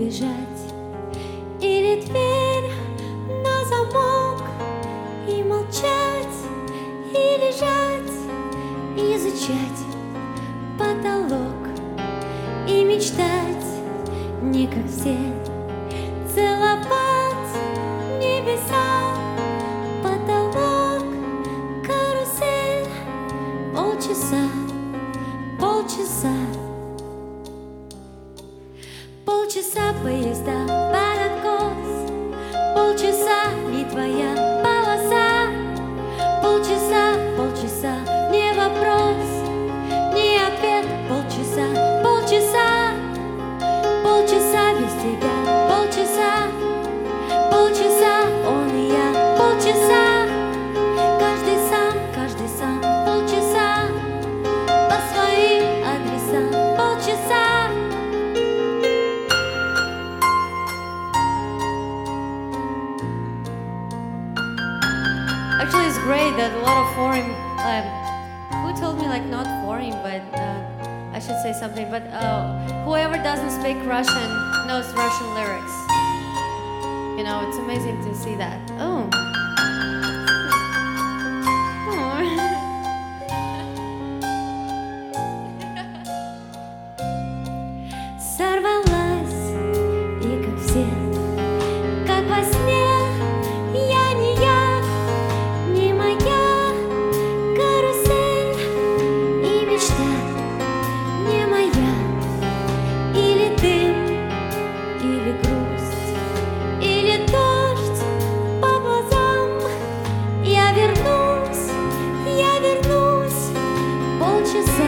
убежать, или дверь на замок и молчать, и лежать, и изучать потолок, и мечтать не как все, целовать небеса, потолок, карусель, полчаса, полчаса. Полчаса поезда под откос, полчаса не твоя полоса, полчаса, полчаса, не вопрос, не ответ, полчаса, полчаса, полчаса без тебя, полчаса, полчаса, он и я, полчаса, каждый сам, полчаса, по своим адресам, полчаса. Actually, it's great that a lot of foreign, who told me like not foreign, but I should say something, but whoever doesn't speak Russian knows Russian lyrics. You know, it's amazing to see that. Oh. Сорвалась, и как все, как во сне, я не я, не моя карусель, и мечта не моя, или дым, или грусть, или дождь по глазам. Я вернусь, полчаса.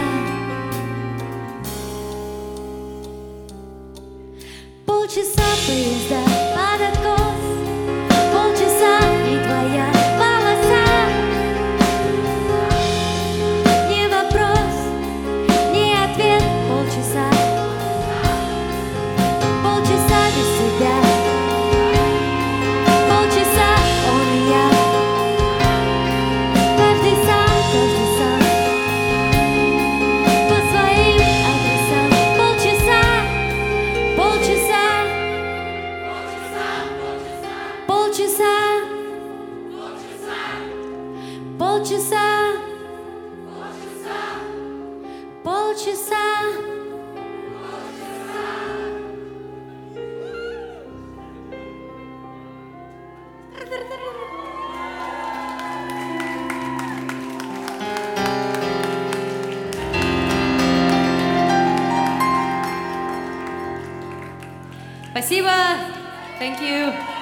Полчаса поезда под откос, полчаса не твоя полоса, не вопрос, не ответ, полчаса, полчаса без тебя, полчаса он и я, каждый сам, по своим адресам, полчаса, полчаса. Полчаса, полчаса. Спасибо. Thank you.